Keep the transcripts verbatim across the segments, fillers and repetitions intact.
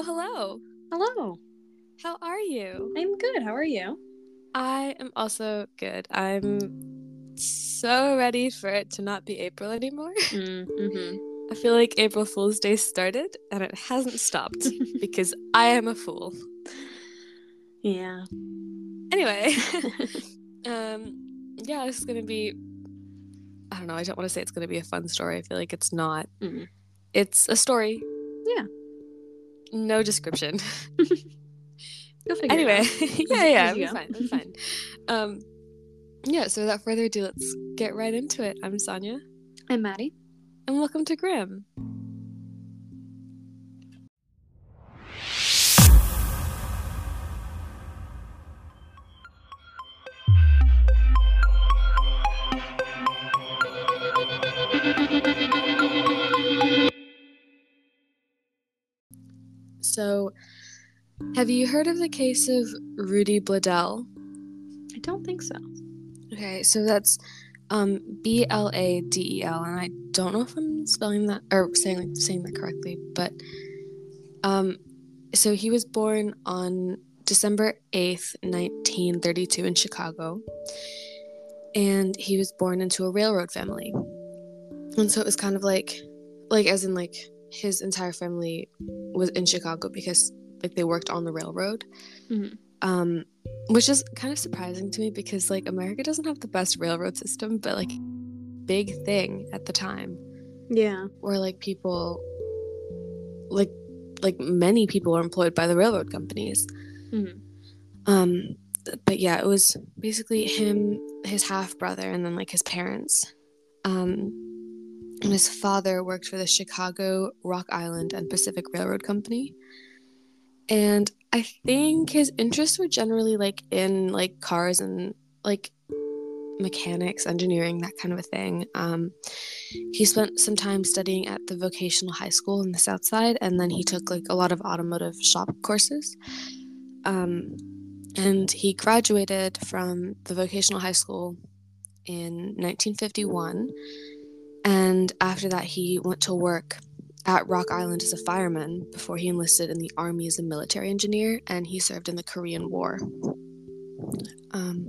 hello. Hello. How are you? I'm good. How are you? I am also good. I'm so ready for it to not be April anymore. Mm, mm-hmm. I feel like April Fool's Day started and it hasn't stopped because I am a fool. Yeah. Anyway, um, yeah, this is gonna be. I don't know. I don't want to say it's gonna be a fun story. I feel like it's not. Mm. It's a story. Yeah. No description. You'll figure Anyway, it yeah, out. yeah, As it'll you be go. fine. It'll be fine. Um, yeah. So without further ado, let's get right into it. I'm Sonia, I'm Maddie. and welcome to Grimm. So, have you heard of the case of Rudy Bladel? I don't think so. Okay, so that's um, B L A D E L, and I don't know if I'm spelling that or saying saying that correctly, but um, so he was born on December eighth, nineteen thirty-two, in Chicago, and he was born into a railroad family, and so it was kind of like, like as in like his entire family was in Chicago because like they worked on the railroad. Mm-hmm. Um, which is kind of surprising to me because like America doesn't have the best railroad system, but like big thing at the time Yeah. where like people like like many people were employed by the railroad companies. Mm-hmm. Um, but yeah, it was basically him, his half brother, and then like his parents. Um, and his father worked for the Chicago, Rock Island, and Pacific Railroad Company. And I think his interests were generally like in like cars and like mechanics, engineering, that kind of a thing. Um, he spent some time studying at the vocational high school in the South Side, and then he took like a lot of automotive shop courses. Um, and he graduated from the vocational high school in nineteen fifty-one. And after that, he went to work at Rock Island as a fireman before he enlisted in the Army as a military engineer, and he served in the Korean War. Um,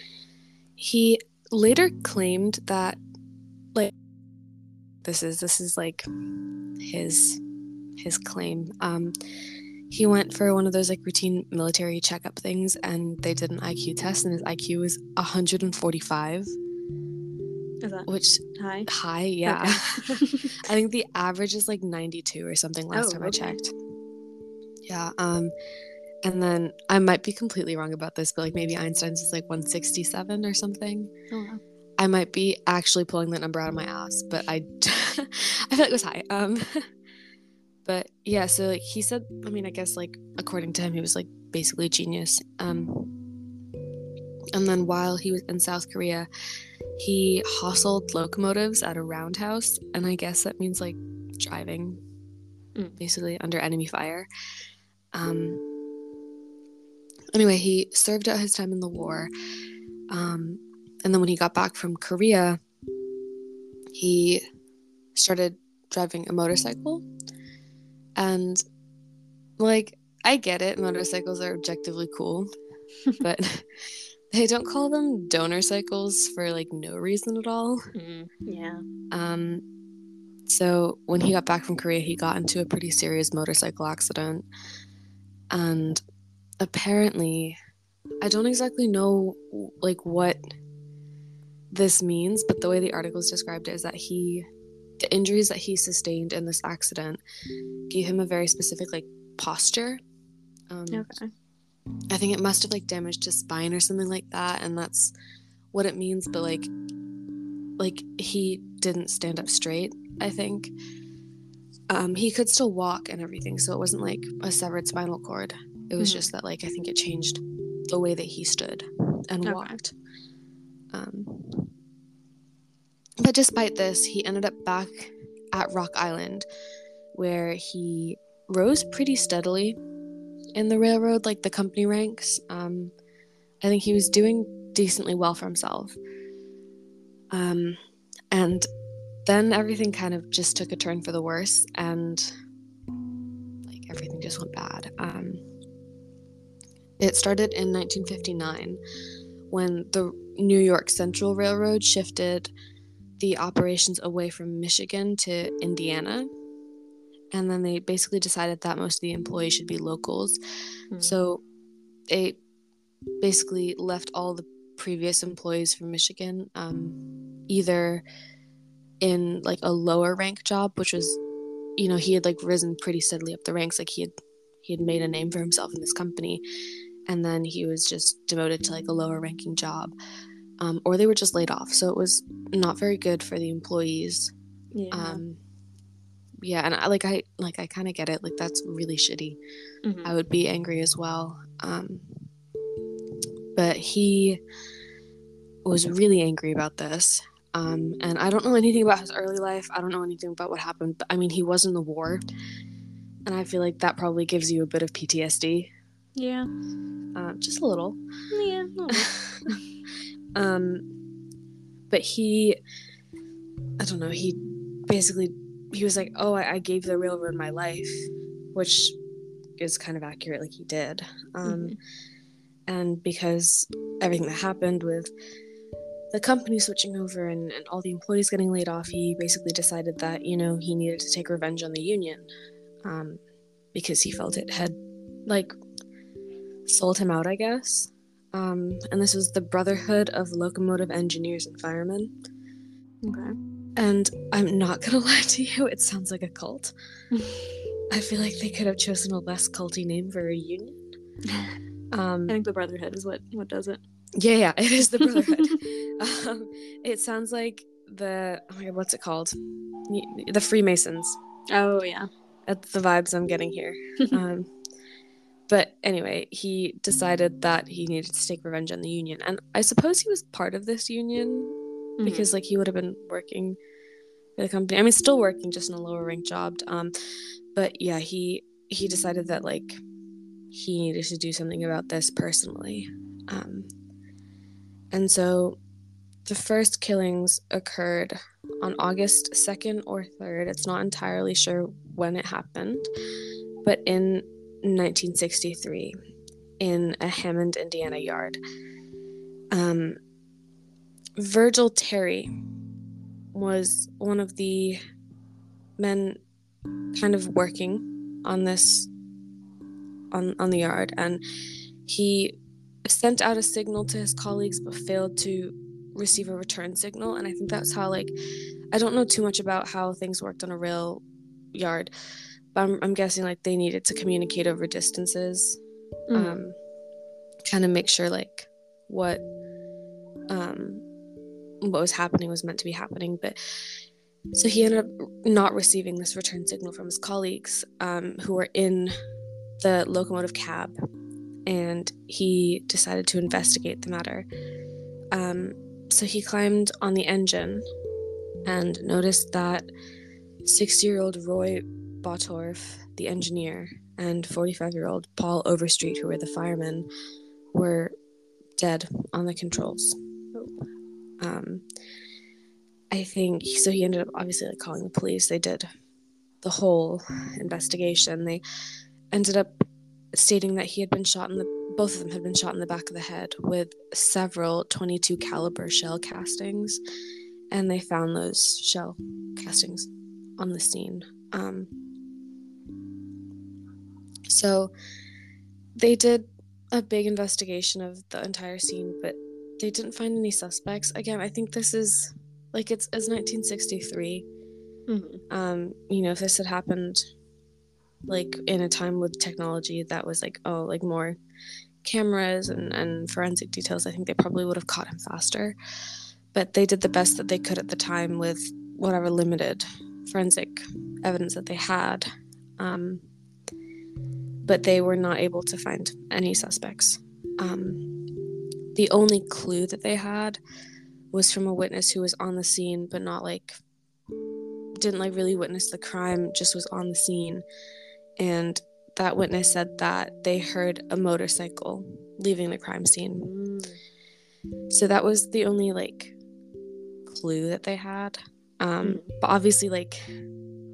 he later claimed that, like, this is this is like his his claim. Um, he went for one of those like routine military checkup things, and they did an I Q test, and his I Q was one hundred forty-five. Is that which high? high? Yeah. Okay. I think the average is like ninety-two or something last Oh, time okay. I checked. Yeah. Um, and then I might be completely wrong about this, but like maybe Einstein's is like one sixty-seven or something. Oh, wow. I might be actually pulling that number out of my ass, but I, I feel like it was high. Um, but yeah, so like he said, I mean, I guess like according to him, he was like basically a genius. Um, and then while he was in South Korea, he hustled locomotives at a roundhouse, and I guess that means like driving, Mm. basically under enemy fire. Um, anyway, he served out his time in the war, um, and then when he got back from Korea, he started driving a motorcycle. And like, I get it, motorcycles are objectively cool, but they don't call them donor cycles for like no reason at all. Mm. Yeah. Um, so when he got back from Korea, he got into a pretty serious motorcycle accident. And apparently, I don't exactly know like what this means, but the way the articles described it is that he, the injuries that he sustained in this accident gave him a very specific like posture. Um, Okay. I think it must have like damaged his spine or something like that, and that's what it means. But like, like he didn't stand up straight. I think um, he could still walk and everything, so it wasn't like a severed spinal cord. It was Mhm. just that like I think it changed the way that he stood and Okay. walked. Um, but despite this, he ended up back at Rock Island, where he rose pretty steadily in the railroad, like the company ranks. Um, I think he was doing decently well for himself. Um, and then everything kind of just took a turn for the worse, and like everything just went bad. Um, it started in nineteen fifty-nine when the New York Central Railroad shifted the operations away from Michigan to Indiana. And then they basically decided that most of the employees should be locals. Mm. So they basically left all the previous employees from Michigan um, either in like a lower rank job, which was, you know, he had like risen pretty steadily up the ranks. Like he had he had made a name for himself in this company, and then he was just demoted to like a lower ranking job, um, or they were just laid off. So it was not very good for the employees. Yeah. Um, yeah, and I like I like I kind of get it. Like that's really shitty. Mm-hmm. I would be angry as well. Um, but he was really angry about this. Um, and I don't know anything about his early life. I don't know anything about what happened. But I mean, he was in the war, and I feel like that probably gives you a bit of P T S D. Yeah. Uh, just a little. Yeah. A little. um, but he, I don't know. He basically he was like, "Oh, I, I gave the railroad my life," which is kind of accurate. Like he did. Um, mm-hmm. And because everything that happened with the company switching over and, and all the employees getting laid off, he basically decided that, you know, he needed to take revenge on the union, um, because he felt it had, like, sold him out, I guess. Um, and this was the Brotherhood of Locomotive Engineers and Firemen. Okay. And I'm not gonna lie to you, it sounds like a cult. I feel like they could have chosen a less culty name for a union. Um, I think the Brotherhood is what, what does it. Yeah, yeah, it is the Brotherhood. um, it sounds like the, oh my god, what's it called? The Freemasons. Oh, yeah. That's the vibes I'm getting here. um, but anyway, he decided that he needed to take revenge on the union. And I suppose he was part of this union mm-hmm. because, like, he would have been working for the company. I mean, still working, just in a lower ranked job. Um, but yeah, he he decided that, like, he needed to do something about this personally. Um, and so the first killings occurred on August second or third. It's not entirely sure when it happened, but in nineteen sixty-three in a Hammond, Indiana yard. Um, Virgil Terry was one of the men kind of working on this, on, on the yard, and he sent out a signal to his colleagues but failed to receive a return signal. And I think that's how, like, I don't know too much about how things worked on a rail yard, but I'm, I'm guessing like they needed to communicate over distances, mm. um, kind of make sure like what um what was happening was meant to be happening. But so he ended up not receiving this return signal from his colleagues, um, who were in the locomotive cab, and he decided to investigate the matter. Um, so he climbed on the engine and noticed that sixty-year-old Roy Bottorff, the engineer, and forty-five-year-old Paul Overstreet, who were the firemen, were dead on the controls. Um, I think, so he ended up obviously like calling the police. They did the whole investigation. They ended up stating that he had been shot in the, both of them had been shot in the back of the head with several twenty-two caliber shell castings, and they found those shell castings on the scene. Um, so they did a big investigation of the entire scene, but they didn't find any suspects. Again, I think this is like, it's as nineteen sixty-three. Mm-hmm. Um, you know, if this had happened like in a time with technology that was like, oh, like more cameras and, and forensic details, I think they probably would have caught him faster. But they did the best that they could at the time with whatever limited forensic evidence that they had. Um, but they were not able to find any suspects. Um, the only clue that they had was from a witness who was on the scene, but not like, didn't like really witness the crime, just was on the scene. And that witness said that they heard a motorcycle leaving the crime scene. Mm. So that was the only like clue that they had. Um, mm. But obviously, like,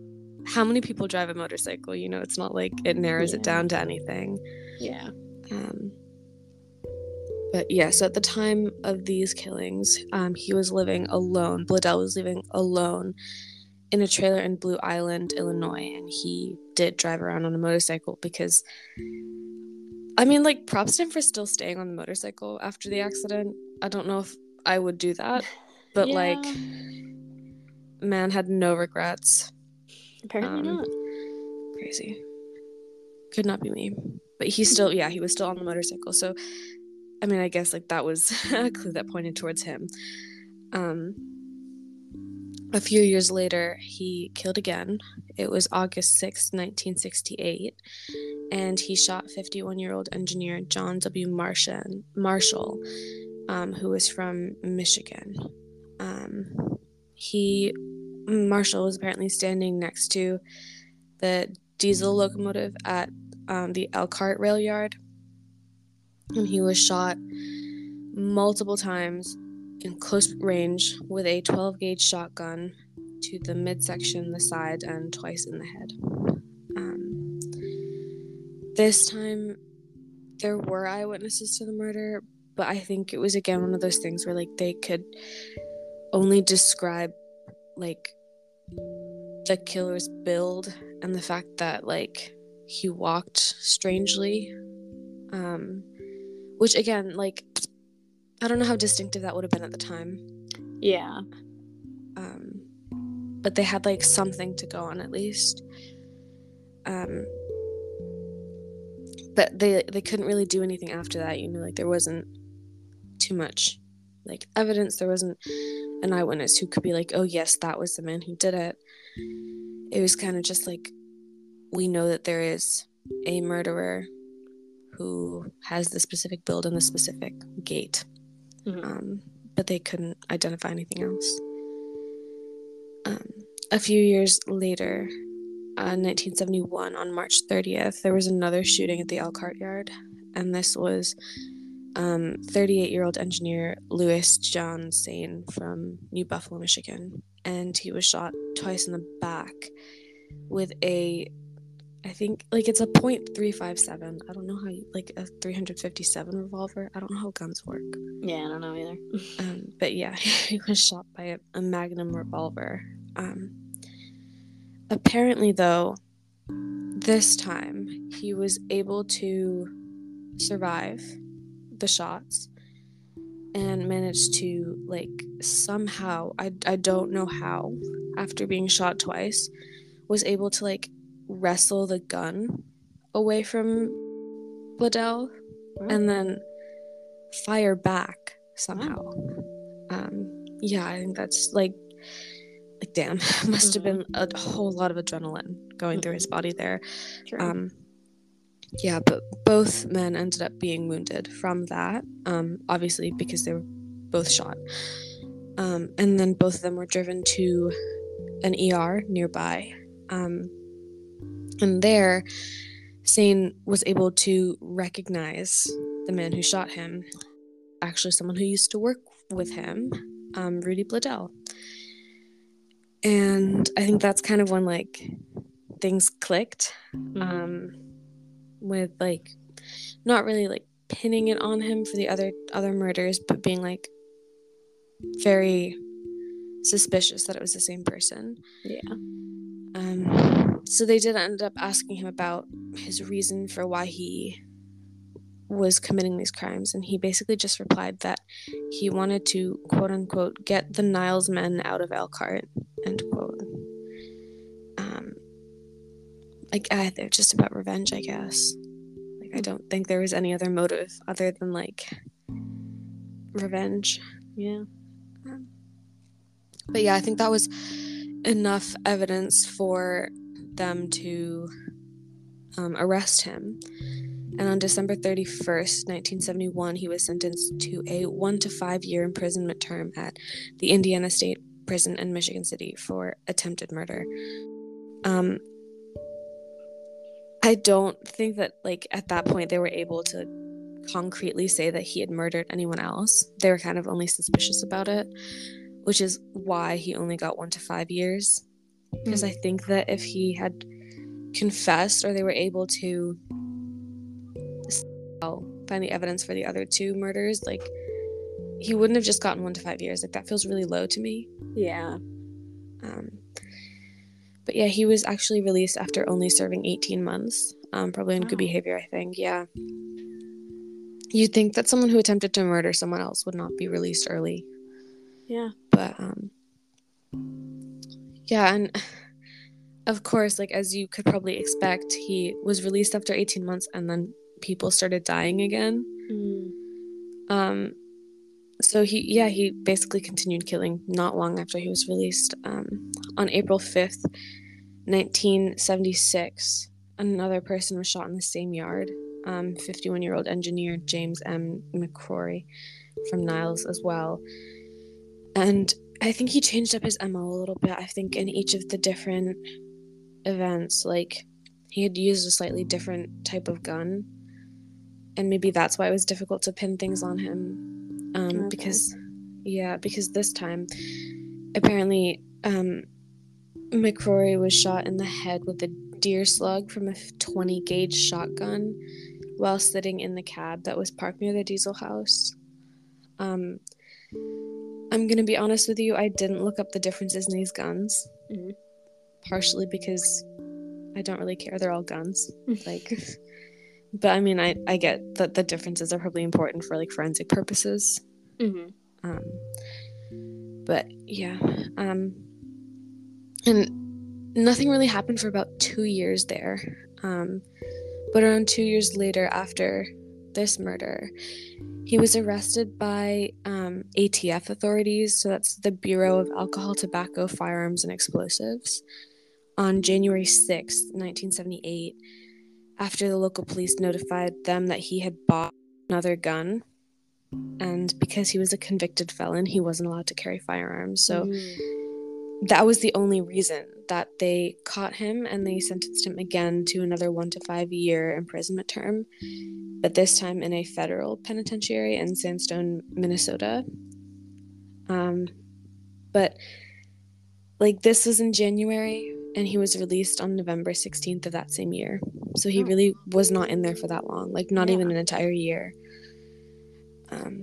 how many people drive a motorcycle? You know, it's not like it narrows Yeah. it down to anything. Yeah. Um, but yeah, so at the time of these killings, um, he was living alone. Bledel was living alone in a trailer in Blue Island, Illinois, and he did drive around on a motorcycle because, I mean, like, props to him for still staying on the motorcycle after the accident. I don't know if I would do that, but, Yeah. like, man had no regrets. Apparently Um, not. Crazy. Could not be me. But he still, yeah, he was still on the motorcycle. So, I mean, I guess, like, that was a clue that pointed towards him. Um, a few years later, he killed again. It was August sixth, nineteen sixty-eight. And he shot fifty-one-year-old engineer John W. Martian, Marshall, um, who was from Michigan. Um, he, Marshall was apparently standing next to the diesel locomotive at um, the Elkhart rail yard, and he was shot multiple times in close range with a twelve gauge shotgun to the midsection, the side, and twice in the head. Um, this time, there were eyewitnesses to the murder, but I think it was again one of those things where like they could only describe like the killer's build and the fact that like he walked strangely, um, which again, like, I don't know how distinctive that would have been at the time. Yeah. Um, but they had like something to go on at least. Um, but they they couldn't really do anything after that. You know, like there wasn't too much like evidence. There wasn't an eyewitness who could be like, oh yes, that was the man who did it. It was kind of just like, we know that there is a murderer who has the specific build and the specific gait. Mm-hmm. Um, but they couldn't identify anything else. Um, a few years later, uh, nineteen seventy-one, on March thirtieth, there was another shooting at the Elkhart yard, and this was um, thirty-eight-year-old engineer Louis John Sane from New Buffalo, Michigan, and he was shot twice in the back with a, I think, like, it's a point three five seven. I don't know how you, like, a three fifty-seven revolver. I don't know how guns work. Yeah, I don't know either. Um, but yeah, he was shot by a, a Magnum revolver. Um, apparently, though, this time he was able to survive the shots and managed to, like, somehow, I, I don't know how, after being shot twice, was able to, like, wrestle the gun away from Bledel Oh. and then fire back somehow. Oh. Um, yeah, I think that's, like, like, damn, must have been a whole lot of adrenaline going through his body there. True. Um, yeah, but both men ended up being wounded from that, um, obviously because they were both shot. Um, and then both of them were driven to an E R nearby. Um, and there, Sane was able to recognize the man who shot him, actually someone who used to work with him, um, Rudy Bledel. And I think that's kind of when, like, things clicked, Mm-hmm. um, with, like, not really, like, pinning it on him for the other other murders, but being, like, very suspicious that it was the same person. Yeah. Um, so they did end up asking him about his reason for why he was committing these crimes, and he basically just replied that he wanted to, quote-unquote, get the Niles men out of Elkhart, end quote. Um, like, uh, they're just about revenge, I guess. Like, I don't think there was any other motive other than, like, revenge. Yeah. Um, but yeah, I think that was enough evidence for them to um, arrest him. And on December thirty-first, nineteen seventy-one, he was sentenced to a one to five year imprisonment term at the Indiana State Prison in Michigan City for attempted murder. Um, I don't think that, like, at that point they were able to concretely say that he had murdered anyone else. They were kind of only suspicious about it, which is why he only got one to five years. Um, because mm. I think that if he had confessed, or they were able to find the evidence for the other two murders, like, he wouldn't have just gotten one to five years. Like, that feels really low to me. Yeah. Um, but yeah, he was actually released after only serving eighteen months. Um, probably on wow. good behavior, I think. Yeah. You'd think that someone who attempted to murder someone else would not be released early. Yeah. But, um, yeah, and of course, like, as you could probably expect, he was released after eighteen months, and then people started dying again. Mm. Um, so he, yeah, he basically continued killing not long after he was released. Um, on April fifth, nineteen seventy-six, another person was shot in the same yard. Um, fifty-one-year-old engineer James M. McCrory from Niles as well. And I think he changed up his M O a little bit. I think in each of the different events, like, he had used a slightly different type of gun, and maybe that's why it was difficult to pin things on him. Um, okay. Because, yeah, because this time, apparently, um, McCrory was shot in the head with a deer slug from a twenty gauge shotgun while sitting in the cab that was parked near the Diesel house. Um, I'm gonna be honest with you, I didn't look up the differences in these guns. Mm-hmm. Partially because I don't really care. They're all guns. Like, but I mean, I, I get that the differences are probably important for, like, forensic purposes. Mm-hmm. Um, but yeah, um, and nothing really happened for about two years there. Um, but around two years later, after this murder, he was arrested by um, A T F authorities. So that's the Bureau of Alcohol, Tobacco, Firearms, and Explosives. On January sixth, nineteen seventy-eight, after the local police notified them that he had bought another gun, and because he was a convicted felon, he wasn't allowed to carry firearms. So mm. that was the only reason that they caught him, and they sentenced him again to another one to five year imprisonment term, but this time in a federal penitentiary in Sandstone, Minnesota. Um, but, like, this was in January, and he was released on November sixteenth of that same year. So he oh. really was not in there for that long, like, not yeah. even an entire year. Um,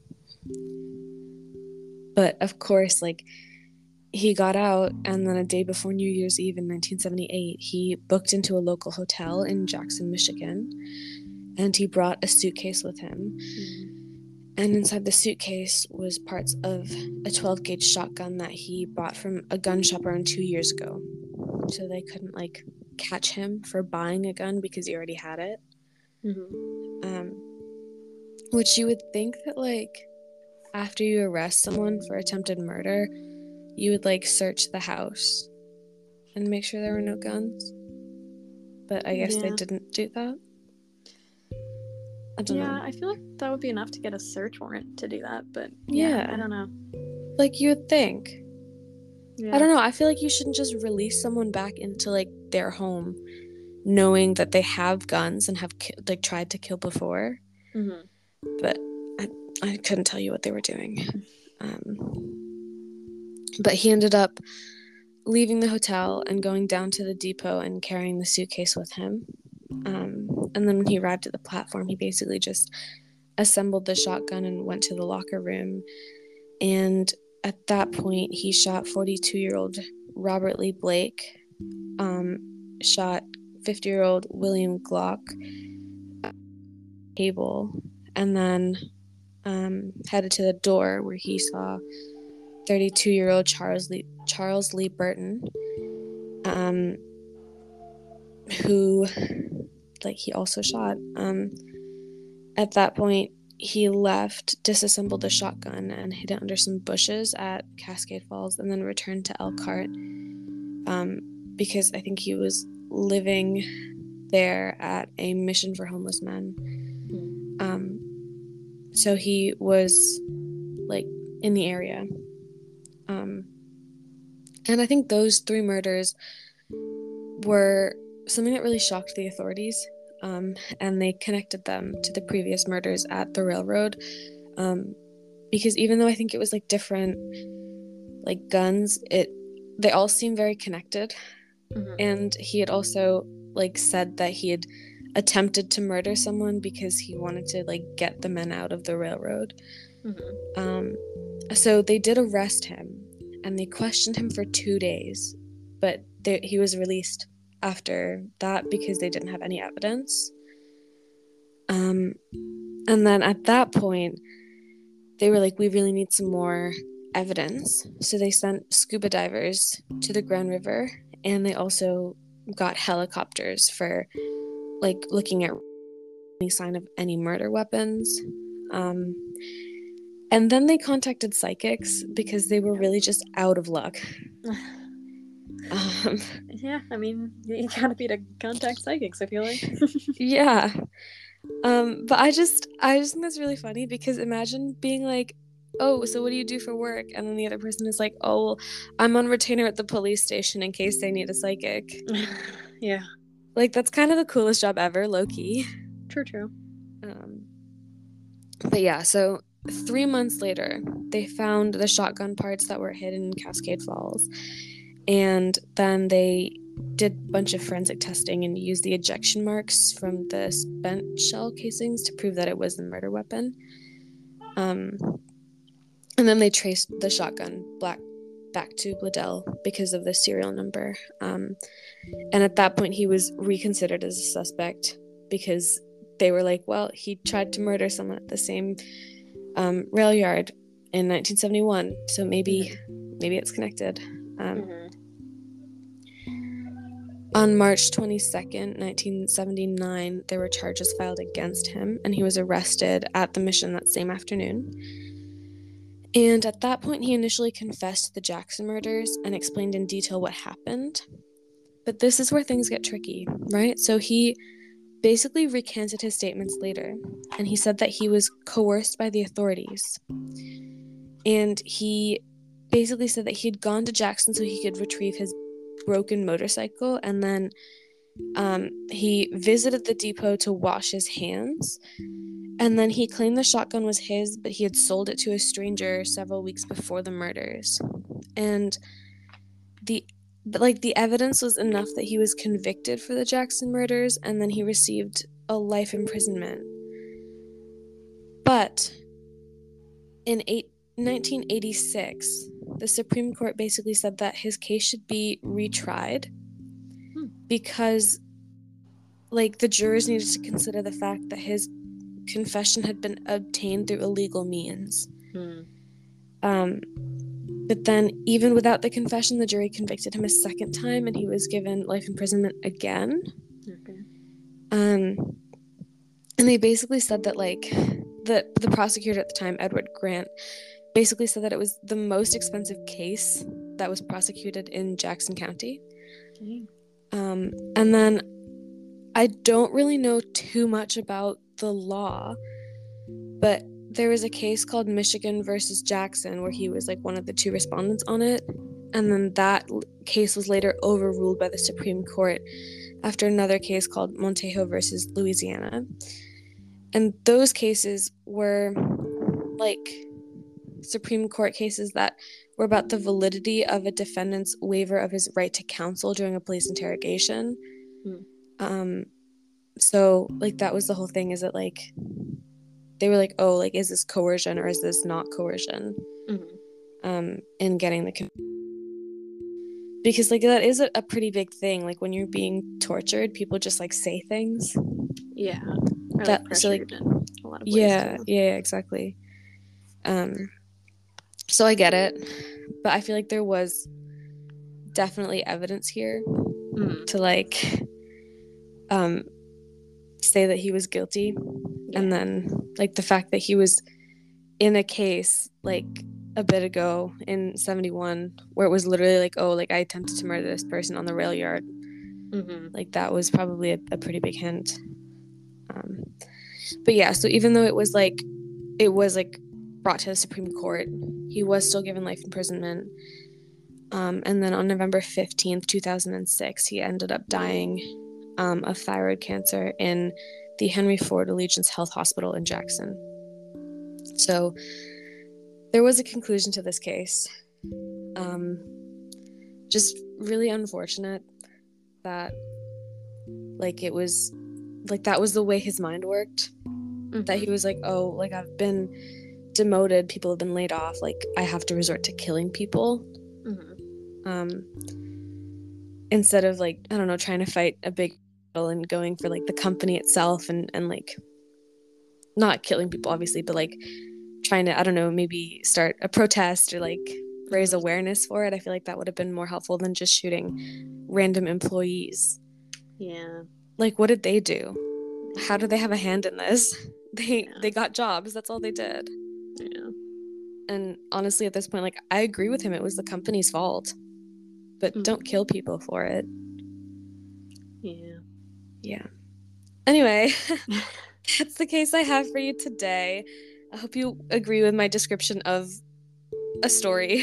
but, of course, like, he got out, and then a day before New Year's Eve in nineteen seventy-eight, he booked into a local hotel in Jackson, Michigan, and he brought a suitcase with him. Mm. And inside the suitcase was parts of a twelve gauge shotgun that he bought from a gun shop around two years ago. So they couldn't, like, catch him for buying a gun because he already had it. Mm-hmm. Um, which you would think that, like, after you arrest someone for attempted murder, you would, like, search the house and make sure there were no guns. But I guess yeah. they didn't do that. I don't yeah, know. I feel like that would be enough to get a search warrant to do that, but yeah, yeah. I don't know. Like, you would think. Yeah. I don't know. I feel like you shouldn't just release someone back into, like, their home knowing that they have guns and have, ki- like, tried to kill before. Mm-hmm. But I, I couldn't tell you what they were doing. Um, but he ended up leaving the hotel and going down to the depot and carrying the suitcase with him. Um, and then when he arrived at the platform, he basically just assembled the shotgun and went to the locker room. And at that point, he shot forty-two-year-old Robert Lee Blake, um, shot fifty-year-old William Glock table, and then um, headed to the door where he saw thirty-two-year-old Charles Lee, Charles Lee Burton, um, who, like, he also shot. Um, at that point, he left, disassembled the shotgun, and hid it under some bushes at Cascade Falls, and then returned to Elkhart, um, because I think he was living there at a mission for homeless men. Um, so he was, like, in the area. Um, and I think those three murders were something that really shocked the authorities. Um, and they connected them to the previous murders at the railroad, um, because even though I think it was, like, different, like, guns, it they all seem very connected. Mm-hmm. And he had also like said that he had attempted to murder someone because he wanted to like get the men out of the railroad. Mm-hmm. Um, so they did arrest him, and they questioned him for two days, but they, he was released after that because they didn't have any evidence. Um, and then at that point, they were like, we really need some more evidence. So they sent scuba divers to the Grand River, and they also got helicopters for like looking at any sign of any murder weapons. Um, and then they contacted psychics because they were really just out of luck. Um, Yeah, I mean, you gotta be to contact psychics, I feel like. yeah. Um, but I just, I just think that's really funny because imagine being like, oh, so what do you do for work? And then the other person is like, oh, well, I'm on retainer at the police station in case they need a psychic. Yeah. Like, that's kind of the coolest job ever, low-key. True, true. Um, but yeah, so three months later, they found the shotgun parts that were hidden in Cascade Falls. And then they did a bunch of forensic testing and used the ejection marks from the spent shell casings to prove that it was the murder weapon. Um, and then they traced the shotgun black back to Bladel because of the serial number. Um, and at that point, he was reconsidered as a suspect because they were like, well, he tried to murder someone at the same um, rail yard in nineteen seventy-one, so maybe mm-hmm. maybe it's connected. Um, mm-hmm. On March twenty-second, nineteen seventy-nine, there were charges filed against him, and he was arrested at the mission that same afternoon. And at that point, he initially confessed to the Jackson murders and explained in detail what happened. But this is where things get tricky, right? So he basically recanted his statements later, and he said that he was coerced by the authorities. And he basically said that he had gone to Jackson so he could retrieve his broken motorcycle, and then um, he visited the depot to wash his hands, and then he claimed the shotgun was his, but he had sold it to a stranger several weeks before the murders. And the like the evidence was enough that he was convicted for the Jackson murders, and then he received a life imprisonment. But in eight, nineteen eighty-six, the Supreme Court basically said that his case should be retried hmm. because like the jurors needed to consider the fact that his confession had been obtained through illegal means. Hmm. Um, but then even without the confession, the jury convicted him a second time, and he was given life imprisonment again. Okay. Um, and they basically said that like the the prosecutor at the time, Edward Grant, basically said that it was the most expensive case that was prosecuted in Jackson County. Okay. Um, and then I don't really know too much about the law, but there was a case called Michigan versus Jackson where he was like one of the two respondents on it, and then that case was later overruled by the Supreme Court after another case called Montejo versus Louisiana. And those cases were like Supreme Court cases that were about the validity of a defendant's waiver of his right to counsel during a police interrogation. Mm. Um, so like that was the whole thing, is that like they were like, oh, like is this coercion or is this not coercion? Mm-hmm. Um, in getting the con- because like that is a, a pretty big thing. Like when you're being tortured, people just like say things. Yeah. Or, that like, so like in a lot of ways yeah, too. yeah, exactly. Um, so I get it, but I feel like there was definitely evidence here mm. to like um say that he was guilty. Yeah. And then like the fact that he was in a case like a bit ago in seventy-one where it was literally like, oh, like I attempted to murder this person on the rail yard. Mm-hmm. Like that was probably a, a pretty big hint. Um, but yeah, so even though it was like it was like brought to the Supreme Court, he was still given life imprisonment. Um, and then on November fifteenth, two thousand six, he ended up dying um, of thyroid cancer in the Henry Ford Allegiance Health Hospital in Jackson. So there was a conclusion to this case. Um, just really unfortunate that like it was like that was the way his mind worked. Mm-hmm. That he was like, oh, like I've been demoted, people have been laid off, like I have to resort to killing people. Mm-hmm. Um instead of like, I don't know, trying to fight a big battle and going for like the company itself and and like not killing people obviously, but like trying to, I don't know, maybe start a protest or like raise mm-hmm. awareness for it. I feel like that would have been more helpful than just shooting random employees. Yeah. Like, what did they do? How do they have a hand in this? They yeah. they got jobs. That's all they did. Yeah. And honestly, at this point, like, I agree with him. It was the company's fault. But mm-hmm. don't kill people for it. Yeah. Yeah. Anyway, that's the case I have for you today. I hope you agree with my description of a story.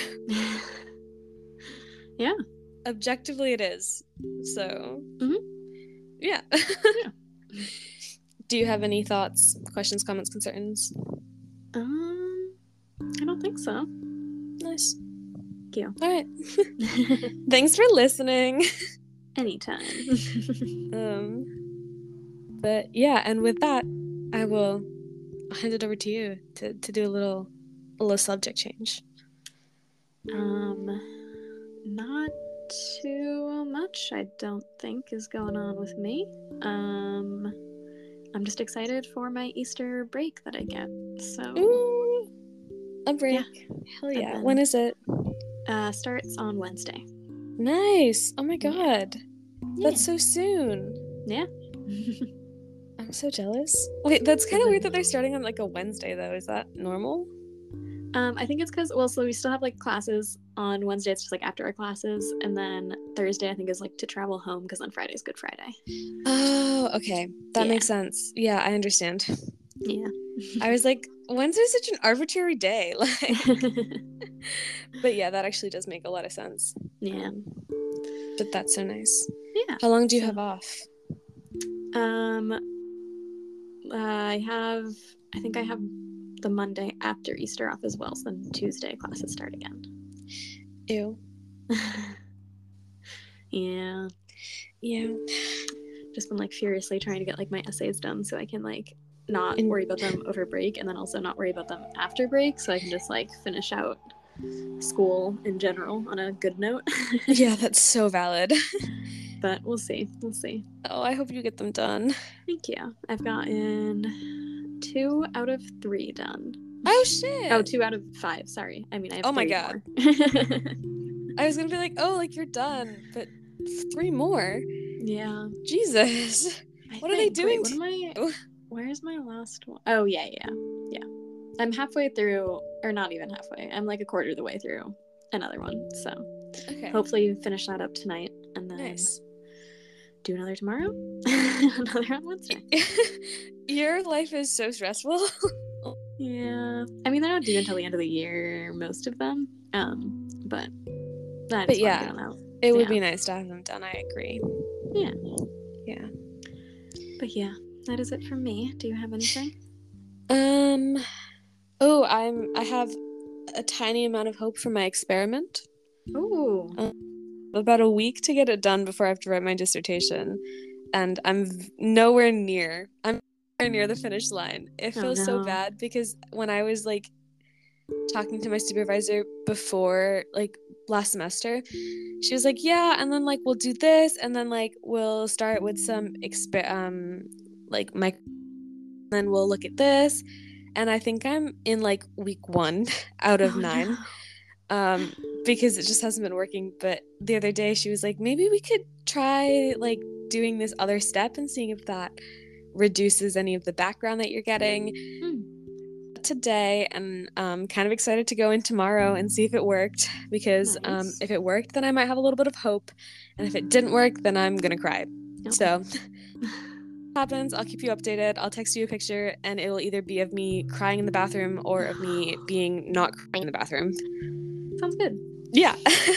Yeah. Objectively, it is. So, mm-hmm. yeah. Yeah. Do you have any thoughts, questions, comments, concerns? Um, I don't think so. Nice. Thank you. All right. Thanks for listening. Anytime. um, but yeah, and with that, I will hand it over to you to, to do a little a little subject change. Um, not too much, I don't think, is going on with me. Um. I'm just excited for my Easter break that I get. So, ooh, a break. Yeah. Hell yeah. When is it? Uh, starts on Wednesday. Nice. Oh my god. Yeah. That's so soon. Yeah. I'm so jealous. Wait, that's kind of weird that they're starting on like a Wednesday though. Is that normal? Um, I think it's because, well, so we still have like classes on Wednesday. It's just like after our classes. And then Thursday, I think, is like to travel home because on Friday is Good Friday. Oh, okay. That yeah. makes sense. Yeah, I understand. Yeah. I was like, Wednesday's such an arbitrary day. Like, but yeah, that actually does make a lot of sense. Yeah. Um, but that's so nice. Yeah. How long do you so, have off? Um, uh, I have, I think I have the Monday after Easter off as well, so then Tuesday classes start again. Ew. Yeah. Yeah. Just been like furiously trying to get like my essays done so I can like not and- worry about them over break and then also not worry about them after break so I can just like finish out school in general on a good note. Yeah, that's so valid. But we'll see. We'll see. Oh, I hope you get them done. Thank you. I've gotten two out of three done. Oh shit. Oh, two out of five. Sorry. I mean, I have oh three my god. more. I was gonna be like, oh, like you're done, but three more. Yeah. Jesus. I what think, are they doing? Wait, what am I? Where's my last one? Oh yeah, yeah, yeah. I'm halfway through, or not even halfway. I'm like a quarter of the way through another one. So okay. Hopefully finish that up tonight and then nice. do another tomorrow. Another on Wednesday. Your life is so stressful. Yeah. I mean, they're not due until the end of the year, most of them. Um, but that but is yeah, get them out. it would yeah. be nice to have them done. I agree. Yeah. Yeah. But yeah, that is it from me. Do you have anything? Um. Oh, I'm. I have a tiny amount of hope for my experiment. Ooh. Um, about a week to get it done before I have to write my dissertation, and I'm nowhere near. I'm nowhere near the finish line. It feels oh, no. so bad because when I was like talking to my supervisor before, like last semester, she was like, "Yeah, and then like we'll do this, and then like we'll start with some exper um like my, then we'll look at this." And I think I'm in like week one out of oh, nine. No. Um, because it just hasn't been working. But the other day she was like, maybe we could try like doing this other step and seeing if that reduces any of the background that you're getting. Hmm. Today, and I'm kind of excited to go in tomorrow and see if it worked. Because nice. um, if it worked, then I might have a little bit of hope. And if it didn't work, then I'm gonna cry. Okay. So happens, I'll keep you updated. I'll text you a picture and it'll either be of me crying in the bathroom or of me being not crying in the bathroom. Sounds good. Yeah.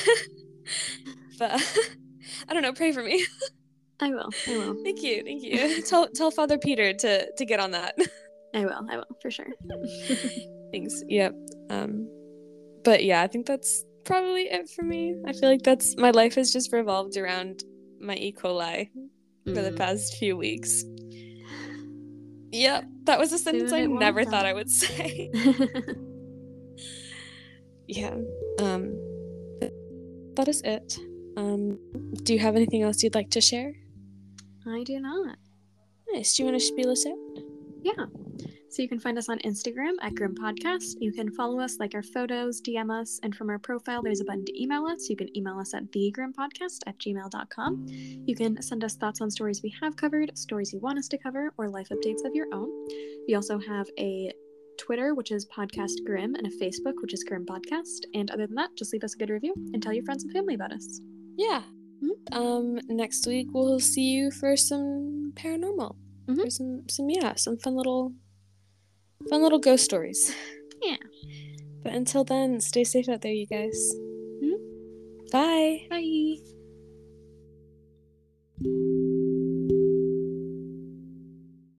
But I don't know, pray for me. I will. I will. Thank you. Thank you. Tell tell Father Peter to to get on that. I will. I will for sure. Thanks. Yep. Um but yeah, I think that's probably it for me. I feel like that's my life has just revolved around my E. coli for the Mm. past few weeks. Yep, that was a sentence Doing I it well never done. thought I would say. Yeah. Um, that is it. Um, do you have anything else you'd like to share? I do not. Nice. Do you want to spiel us out? Yeah. So you can find us on Instagram at Grim Podcast. You can follow us, like our photos, D M us, and from our profile, there's a button to email us. You can email us at thegrimpodcast at gmail dot com. You can send us thoughts on stories we have covered, stories you want us to cover, or life updates of your own. We also have a Twitter, which is Podcast Grim, and a Facebook, which is Grim Podcast. And other than that, just leave us a good review and tell your friends and family about us. Yeah. Mm-hmm. Um, next week we'll see you for some paranormal. Mm-hmm. For some, some yeah, some fun little, fun little ghost stories. Yeah. But until then, stay safe out there, you guys. Mm-hmm. Bye. Bye.